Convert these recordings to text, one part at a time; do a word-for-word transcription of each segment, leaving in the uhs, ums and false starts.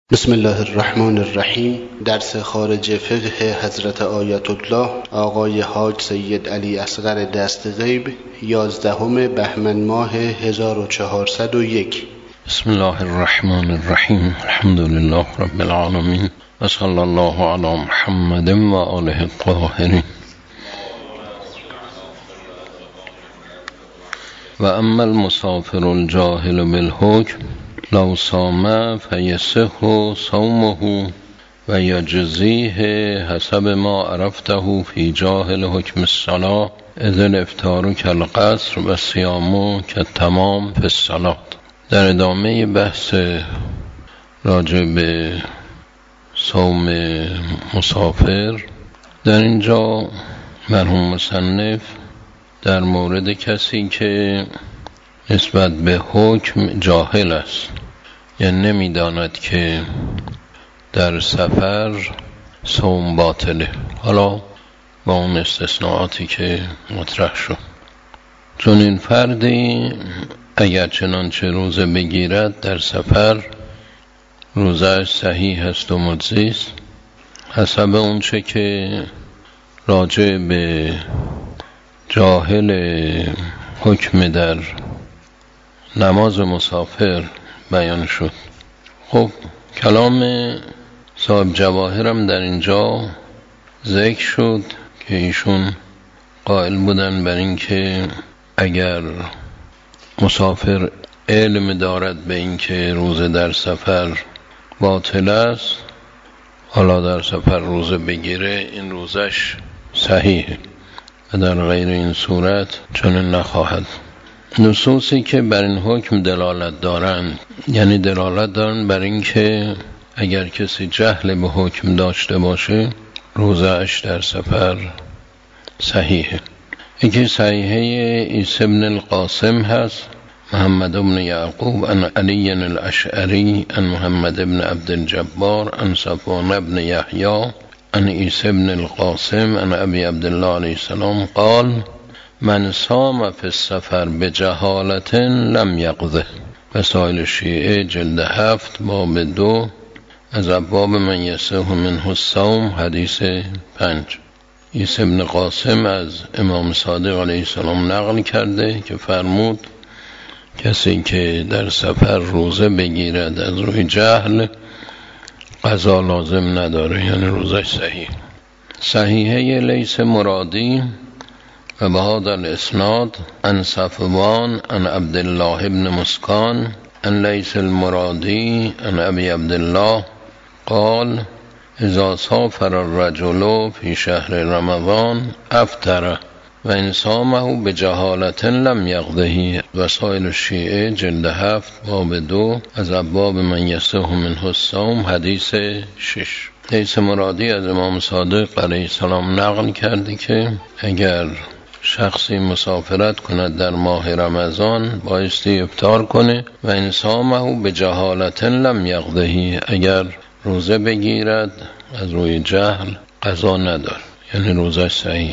بسم الله الرحمن الرحیم. درس خارج فقه حضرت آیت الله آقای حاج سید علی اصغر دست غیب، یازدهم بهمن ماه هزار و چهارصد و یک. بسم الله الرحمن الرحیم. الحمد لله رب العالمین و صلی الله علی محمد و آله الطاهرین. و اما المسافر الجاهل بالحکم لو صام فیصح صومه و یجزیه حسب ما عرفته فی جاهل حکم الصلاة اذ الافطار کالقصر و صیام کالتمام فی الصلاة. در ادامه بحث راجع به صوم مسافر، در اینجا مرحوم مصنف در مورد کسی که نسبت به حکم جاهل است، یعنی نمیداند که در سفر صوم باطله، حالا با اون استثناءاتی که مطرح شد. چون این فردی اگر چنانچه روزه بگیرد در سفر روزه صحیح است و مجزی است، حسب اون چه که راجع به جاهل حکم در نماز مسافر بیان شد. خب کلام صاحب جواهرم در اینجا ذکر شد که ایشون قائل بودن بر این که اگر مسافر علم دارد به این که روزه در سفر باطل است، حالا در سفر روزه بگیره، این روزش صحیحه و در غیر این صورت چنین نخواهد. نصوصی که بر این حکم دلالت دارند، یعنی دلالت دارند بر این که اگر کسی جهل به حکم داشته باشه روزه اش در سفر صحیحه. یکی صحیحه عیسی بن القاسم هست، محمد بن یعقوب عن علی الاشعری عن محمد بن عبد الجبار عن صفوان بن یحیی عن عیسی بن القاسم عن ابی عبدالله علیه السلام قال من صام فی السفر بجهالت لم یقضه. مسائل شیعه جلد هفت باب دو از ابواب من یصح منه الصوم حدیث پنج. عیسی بن قاسم از امام صادق علیه السلام نقل کرده که فرمود کسی که در سفر روزه بگیرد از روی جهل قضا لازم نداره، یعنی روزش صحیح. صحیحه لیث مرادی و بهذا الاسناد عن صفوان عن عبدالله بن مسکان عن لیث المرادی عن ابی عبدالله قال اذا سافر الرجل فی شهر رمضان افطر و ان صامه بجهالت لم یقضه. وسائل الشیعه جلد هفت باب دو از ابواب من یصح منه الصوم حدیث شش. لیث مرادی از امام صادق علیه السلام نقل کرده که اگر شخصی مسافرت کند در ماه رمضان بایستی افطار کنه و ان صامه بجهالت لم یقضه، اگر روزه بگیرد از روی جهل قضا ندار، یعنی روزه صحیح.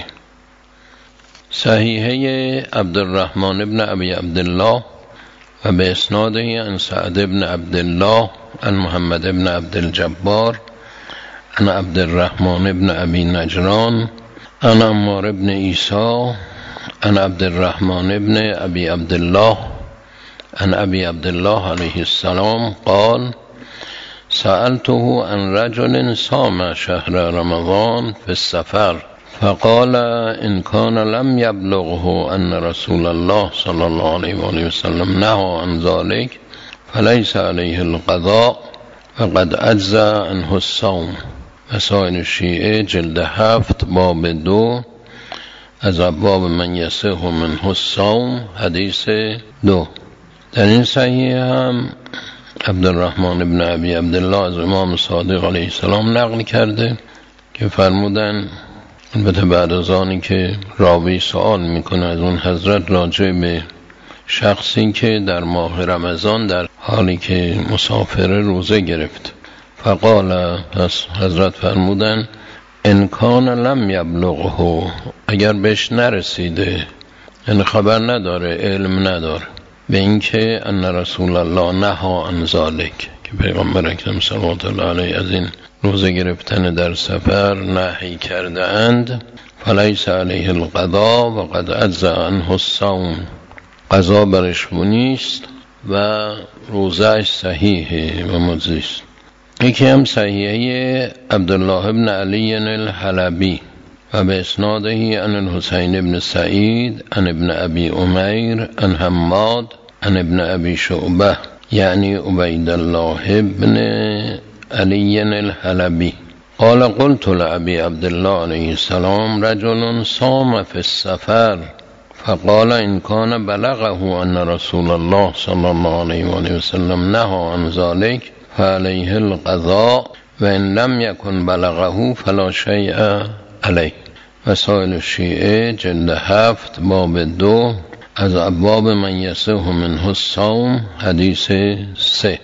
صحیحه عبدالرحمن ابن ابی عبدالله و به اسناده عن سعد ابن عبدالله عن محمد ابن عبد الجبار عن عبدالرحمن ابن ابی نجران عن عمار ابن عیسی عن عبدالرحمن ابن ابی عبدالله عن ابی عبدالله علیه السلام قال سألته عن رجل صام شهر رمضان في السفر فقال إن كان لم يبلغه أن رسول الله صلى الله عليه وآله وسلم نهى عن ذلك فليس عليه القضاء وقد أجزى عنه الصوم. مسائل الشیعه جلد هفت باب دو از ابواب من یصح منه الصوم حدیث دو. در این صحیح هم عبدالرحمن ابن ابی عبدالله از امام صادق علیه السلام نقل کرده که فرمودن، البته بعد از آنی که راوی سوال میکنه از اون حضرت راجع به شخصی که در ماه رمضان در حالی که مسافر روزه گرفت، فقال حضرت فرمودن ان کان لم یبلغه، اگر بهش نرسیده، یعنی خبر نداره، علم نداره، به اینکه ان رسول الله نهی عن ذلک، که پیغمبر اکرم صلوات الله علیه از این روزه گرفتن در سفر نهی کرده اند. فلیس علیه القضا و قد اجزأ عنه الصوم، قضا برش نیست و روزهش صحیحه و مجزی است. یکی هم صحیحه عبدالله ابن علی الحلبی و به اسناده عن الحسین ابن سعید عن ابن ابی امیر عن حماد عن ابن ابی شعبه یعنی عبید الله ابن علی الحلبی قال قلت لأبي عبد الله عليه السلام رجل صام في السفر فقال إن كان بلغه أن رسول الله صلى الله عليه وآله وسلم نهى عن ذلك فعليه القضاء وإن لم يكن بلغه فلا شيء عليه. وسائل الشیعه جلد هفت باب دو از ابواب من یصح منه الصوم حدیث سه.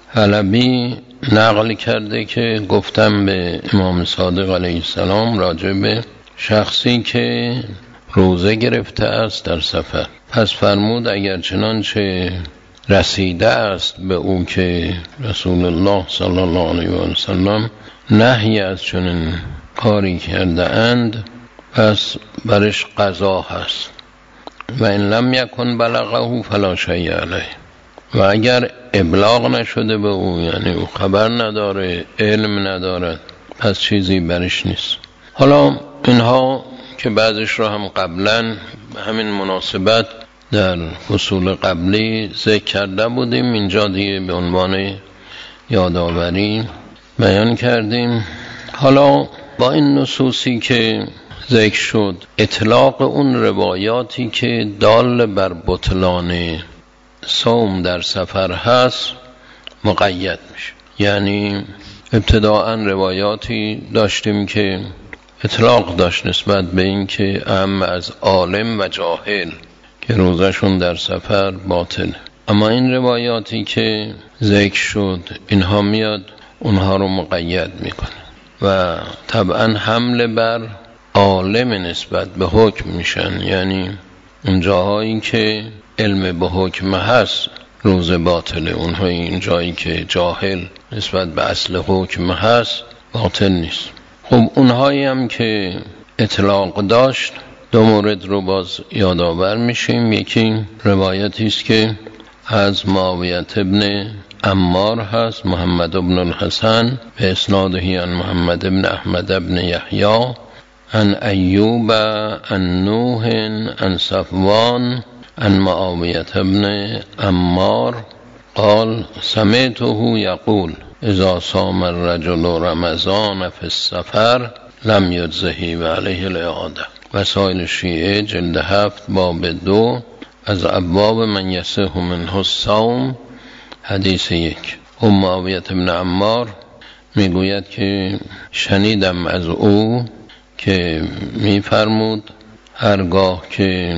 حلبی نقل کرده که گفتم به امام صادق علیه السلام راجع به شخصی که روزه گرفته است در سفر، پس فرمود اگر چنانچه رسیده است به او که رسول الله صلی الله علیه و سلم نهی از چنین کاری کرده اند پس برش قضا هست. و این لم یکن بلغه فلا شیء علیه، و اگر ابلاغ نشده به او، یعنی او خبر نداره، علم ندارد، پس چیزی برش نیست. حالا اینها که بعضش رو هم قبلا همین مناسبت در فصول قبلی ذکر کرده بودیم، اینجا دیگه به عنوان یادآوری بیان کردیم. حالا با این نصوصی که ذکر شد، اطلاق اون روایاتی که دال بر بطلان صوم در سفر هست مقید میشه. یعنی ابتداءً روایاتی داشتیم که اطلاق داشت نسبت به این که اهم از عالم و جاهل که روزشون در سفر باطل، اما این روایاتی که ذکر شد اینها میاد اونها رو مقید میکنه و طبعا حمله بر عالم نسبت به حکم میشن. یعنی اون جاهایی که علم به حکم هست روزه باطله، اونها این جایی که جاهل نسبت به اصل حکم هست باطل نیست. خب اونهایی هم که اطلاق داشت دو مورد رو باز یادآور میشیم. یکی روایتی است که از معاویه ابن عمار هست، محمد ابن الحسن به اسناده عن محمد ابن احمد ابن یحیی عن ایوب عن نوح عن صفوان عن معاویه ابن عمار قال سمعته یقول اذا صام الرجل رمضان في السفر لم یجزه و علیه الاعاده. وسائل شیعه جلد هفت باب دو از ابواب من یصح منه الصوم حدیث یک. ام معاویه ابن عمار میگوید که شنیدم از او که میفرمود هرگاه که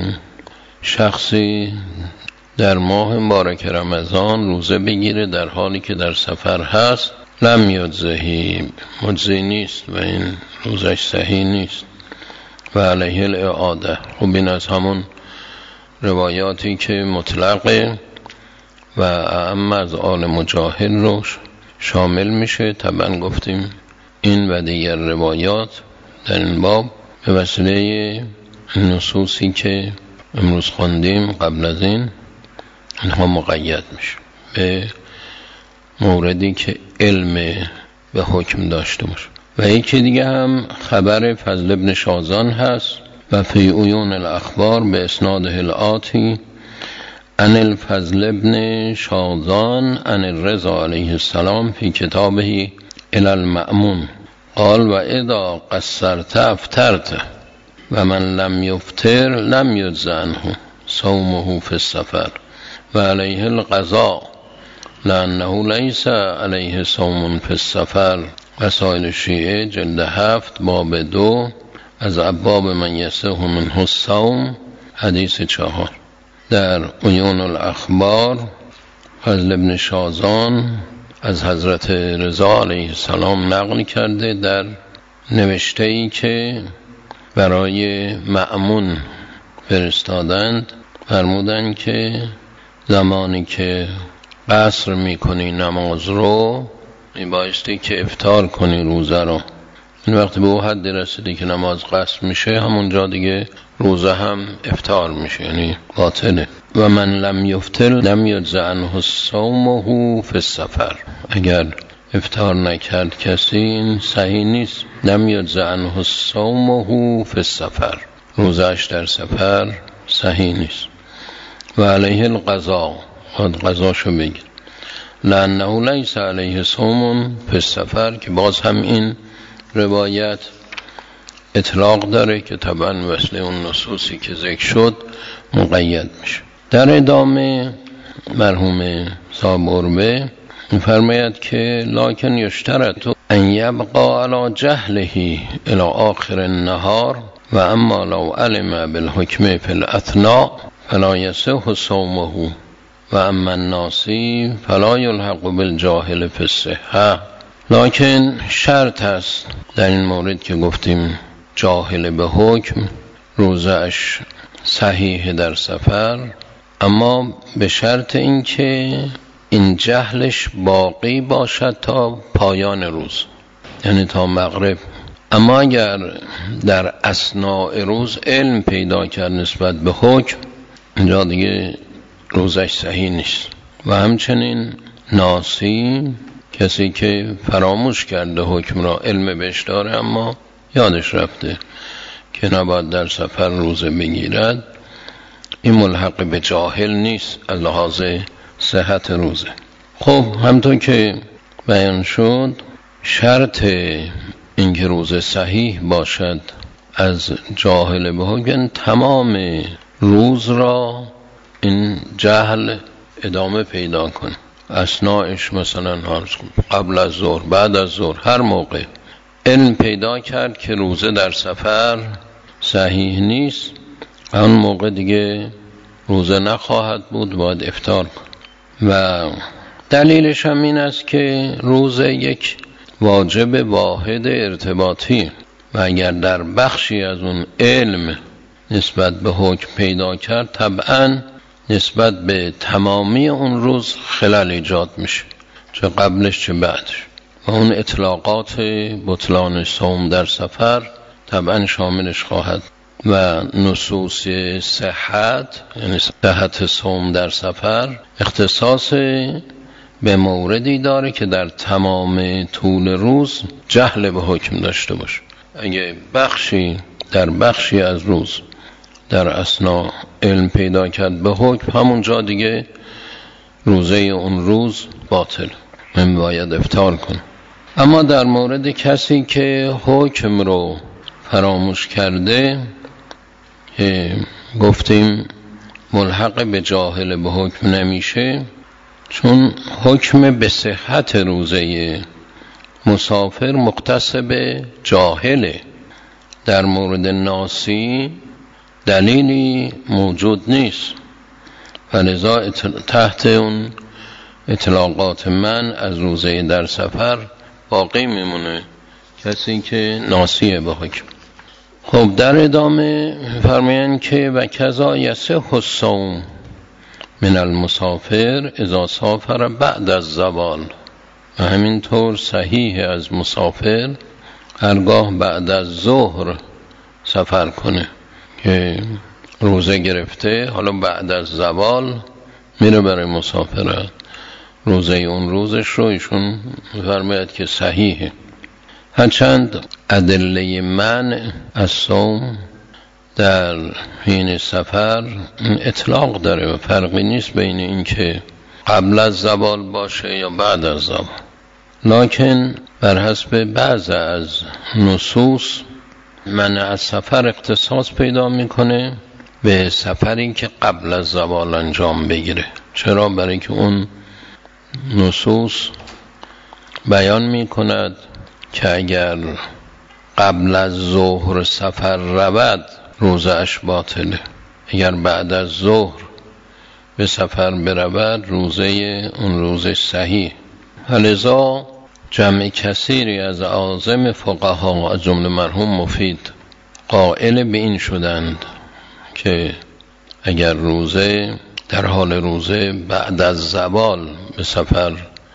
شخصی در ماه مبارک رمضان روزه بگیره در حالی که در سفر هست لم یجزهی، مجزی نیست و این روزش صحیح نیست و علیه الاعاده. خب این از همون روایاتی که مطلقه و اعم از عالم و جاهل رو شامل میشه. طبعا گفتیم این و دیگر روایات در این باب به وسیله نصوصی که امروز خوندیم قبل از این اینها مقید میشه به موردی که علم به حکم داشته باشه. و یکی دیگه هم خبر فضل ابن شازان هست و فی عیون الاخبار به اسناده الآتی عن الفضل ابن شازان عن الرضا علیه السلام فی کتابه الی المأمون قال و اذا قصرت افطرت و من لم یفطر لم یجز عنه صومه فی السفر و علیه القضاء لانه لیس علیه صوم فی السفر. وسائل شیعه جلد هفت باب دو از ابواب من یصح منه الصوم حدیث چهار. در عیون الاخبار فضل ابن شازان از حضرت رضا علیه السلام نقل کرده در نوشته‌ای که برای مأمون فرستادند، فرمودند که زمانی که قصر میکنی نماز رو، میبایستی که افطار کنی روزه رو. این وقتی به او حد رسیدی که نماز قصر میشه، همونجا دیگه روزه هم افطار میشه، یعنی باطله. و من لم یفطر لم یجزی عنه صومه فی السفر. اگر افطار نکرد کسی، این صحیح نیست. لم یجزی عنه صومه فی السفر، روزهش در سفر صحیح نیست. و علیه القضاء، خود قضاشو بگیر. لانه لیس علیه صوم فی السفر، که باز هم این روایت اطلاق داره که طبعا وصل اون نصوصی که ذکر شد مقید میشه. در ادامه مرحوم صاحب عربه میفرماید که لکن یشترط ان یبقى علی جهله الی آخر النهار و اما لو علم بالحکم فی الاثناء فلا یصح صومه و اما الناسی فلا یلحق بالجاهل فی الصحة. لکن شرط است در این مورد که گفتیم جاهل به حکم روزهش صحیح در سفر، اما به شرط این که این جهلش باقی باشد تا پایان روز، یعنی تا مغرب. اما اگر در اثناء روز علم پیدا کرد نسبت به حکم، اینجا دیگه روزش صحیح نیست. و همچنین ناسی، کسی که فراموش کرده حکم را، علم بهش داره اما یادش رفته که نباید در سفر روزه بگیرد، این ملحق به جاهل نیست از لحاظ صحت روزه. خب همطور که بیان شد، شرط اینکه روزه صحیح باشد از جاهل به حکم، تمام روز را این جهل ادامه پیدا کن. اثناءش مثلا قبل از ظهر، بعد از ظهر، هر موقع علم پیدا کرد که روزه در سفر صحیح نیست، اون موقع دیگه روزه نخواهد بود، باید افطار کن. و دلیلش هم این است که روزه یک واجب واحد ارتباطی و اگر در بخشی از اون علم نسبت به حکم پیدا کرد، طبعا نسبت به تمامی اون روز خلل ایجاد میشه، چه قبلش چه بعدش. و اون اطلاقات بطلان صوم در سفر طبعا شاملش خواهد. و نصوص صحت، یعنی صحت صوم در سفر، اختصاص به موردی داره که در تمام طول روز جهل به حکم داشته باشه. اگه بخشی در بخشی از روز در اثناء علم پیدا کرد به حکم، همونجا دیگه روزه اون روز باطل، من باید افطار کنه. اما در مورد کسی که حکم رو فراموش کرده، گفتیم ملحق به جاهل به حکم نمیشه، چون حکم به صحت روزه مسافر مختص به جاهله. در مورد ناسی دلیلی موجود نیست و لذا تحت اون اطلاقات من از روزه در سفر باقی میمونه کسی که ناسیه به حکم. خب در ادامه فرمایند که و کذا یصح الصوم من المسافر اذا سافر بعد از زوال، و همینطور صحیح از مسافر هرگاه بعد از ظهر سفر کنه که روزه گرفته، حالا بعد از زوال میره برای مسافرت، روزه اون روزش رو ایشون فرماید که صحیحه. هرچند ادله منع از صوم در حین سفر اطلاق داره و فرقی نیست بین این که قبل از زوال باشه یا بعد از زوال، لکن بر حسب بعض از نصوص منع از سفر اختصاص پیدا میکنه به سفری که قبل از زوال انجام بگیره. چرا؟ برای که اون نصوص بیان میکند که اگر قبل از ظهر سفر رود روزه اش باطله، اگر بعد از ظهر به سفر برود روزه اون روزه صحیح. لذا جمع کثیری از اعاظم فقها از جمله مرحوم مفید قائل به این شدند که اگر روزه در حال روزه بعد از زوال به سفر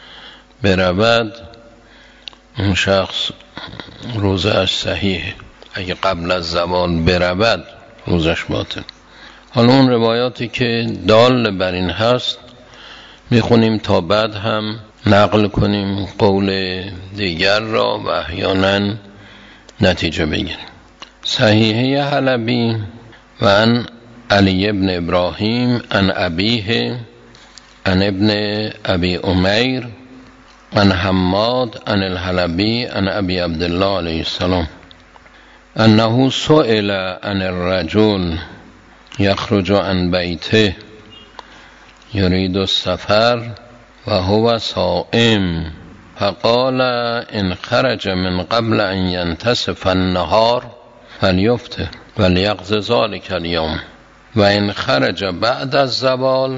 برود، اون شخص روزه اش صحیحه. اگه قبل از زوال برود روزش باطل. حالا اون روایاتی که دال بر این هست میخونیم تا بعد هم نقل کنیم قول دیگر را و احیانا نتیجه بگیریم. صحیحه حلبی و ان علی ابن ابراهیم ان ابیه ان ابن ابی امیر ان حماد ان الحلبی ان ابی عبدالله علیه السلام انه سئل عن الرجل یخرج عن بیته یرید السفر و هو صائم فقال ان خرج من قبل ان ينتصف النهار فلیفطر ولیقض ذلك اليوم و ان خرج بعد الزوال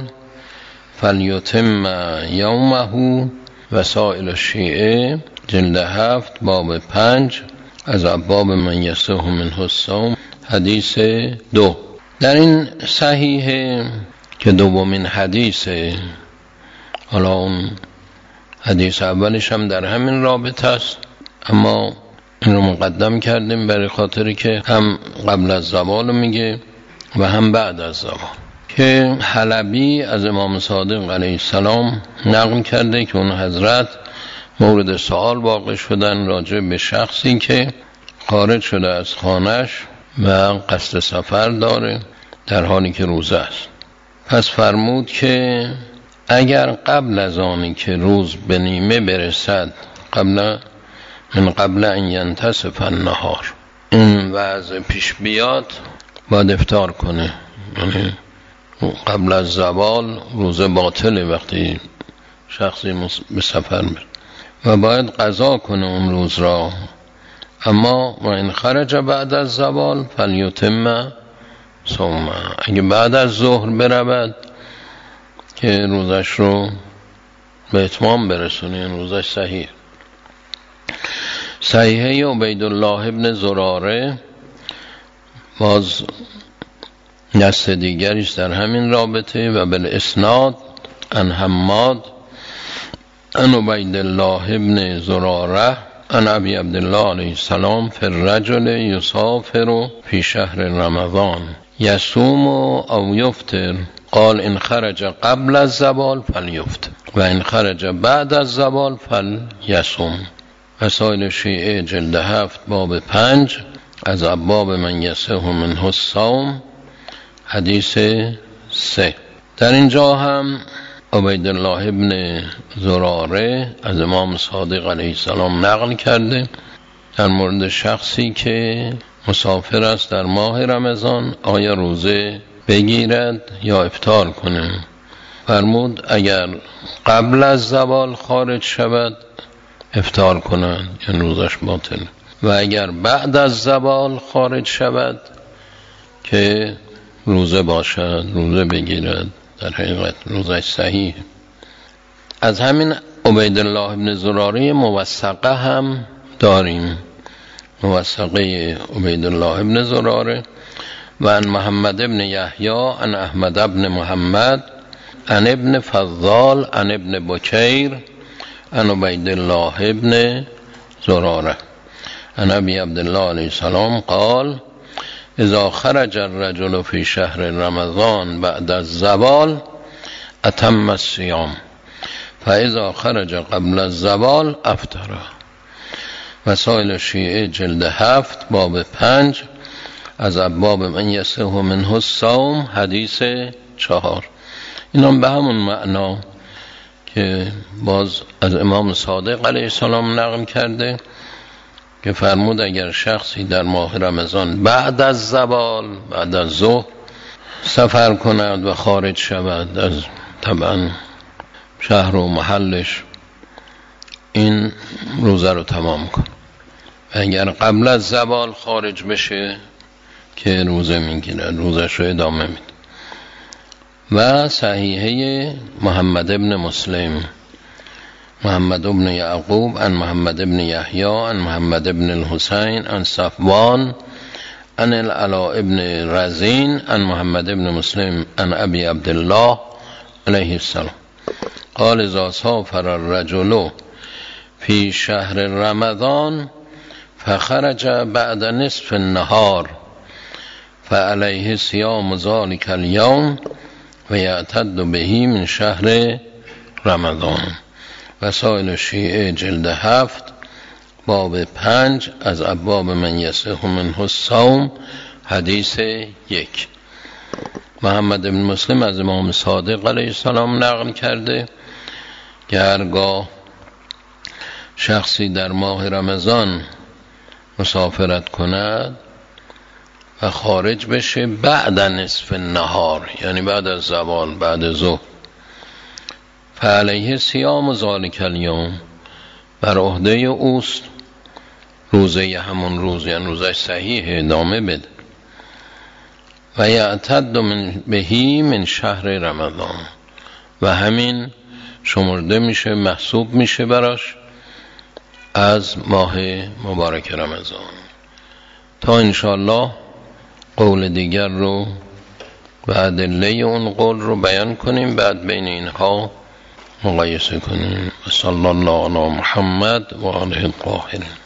فلیتم یومه. وسائل الشیعه جلد هفت باب پنج از ابواب من یصح منه الصوم حدیث دو. در این صحیحه که دومین حدیثه، حالا اون حدیث اولش هم در همین رابطه است، اما این رو مقدم کردیم برای خاطری که هم قبل از زوال میگه و هم بعد از زوال، که حلبی از امام صادق علیه السلام نقل کرده که اون حضرت مورد سوال واقع شدن راجع به شخصی که خارج شده از خانهش و قصد سفر داره در حالی که روزه است. پس فرمود که اگر قبل از آنی که روز به نیمه برسد، قبل من قبل ان ینتصف النهار، این وضع پیش بیاد باید افطار کنه. یعنی قبل از زوال روزه باطله وقتی شخصی به سفر میره و باید قضا کنه اون روز را. اما و این خرج بعد از زوال فلیتم صومه، اگه بعد از ظهر برود که روزش رو به اتمام برسونه، این روزش صحیح. صحیحه عبیدالله ابن زراره باز نص دیگریش در همین رابطه و بالاسناد ان حماد ان عبیدالله ابن زراره ان ابی عبدالله علیه السلام فی الرجل یسافر فی شهر رمضان یصوم او یفطر قال ان خرج قبل الزوال فلیفطر و ان خرج بعد الزوال فلیصوم. وسائل شیعه جلد هفت باب پنج از ابواب من یصح منه الصوم حدیث سه. در اینجا هم عبیدالله ابن زراره از امام صادق علیه السلام نقل کرده در مورد شخصی که مسافر است در ماه رمضان آیا روزه بگیرد یا افطار کنه. فرمود اگر قبل از زوال خارج شود افطار کنند، یعنی روزش باطل، و اگر بعد از زوال خارج شود که روزه باشد، روزه بگیرد، در حقیقت روزش صحیح. از همین عبیدالله ابن زراره موثقه هم داریم، موثقه عبیدالله ابن زراره و ان محمد ابن یحیی ان احمد ابن محمد ان ابن فضال ان ابن بکیر ان عبیدالله ابن زراره ان ابی عبدالله علیه السلام قال اذا خرج الرجل في شهر رمضان بعد الزوال اتم الصيام فاذا خرج قبل الزوال افطر. وسائل شیعه جلد هفت باب پنج از ابواب من یصح منه الصوم حدیث چهار. این هم به همون معنا که باز از امام صادق علیه السلام نقل کرده که فرمود اگر شخصی در ماه رمضان بعد از زوال، بعد از ظهر سفر کند و خارج شود از طبعا شهر و محلش، این روزه رو تمام کن. و اگر قبل از زوال خارج بشه که روزه میگیره، روزش رو ادامه میده. و صحیحه محمد ابن مسلم محمد ابن یعقوب ان محمد ابن یحیی ان محمد ابن الحسین ان صفوان عن العلاء ابن رزین عن محمد ابن مسلم عن ابی عبدالله علیه السلام قال اذا سافر الرجل فی شهر رمضان فخرج بعد نصف النهار فعليه صيام ذلك اليوم و یعتد بهی من شهر رمضان. وسائل الشیعه جلد هفت باب پنج از ابواب من یصح منه الصوم حدیث یک. محمد بن مسلم از امام صادق علیه السلام نقل کرده که هرگاه شخصی در ماه رمضان مسافرت کند و خارج بشه بعد نصف النهار، یعنی بعد از زوال، بعد ظهر، فعلیه صیام ذلک الیوم، بر عهده اوست روزه همون روز، یعنی روزش صحیح ادامه بده. و یعتد من بهی من شهر رمضان، و همین شمرده میشه، محسوب میشه براش از ماه مبارک رمضان. تا انشاءالله قول دیگر رو و ادله اون قول رو بیان کنیم، بعد بین اینها مقایسه کنیم. صلی الله علی محمد و آله الطاهرین.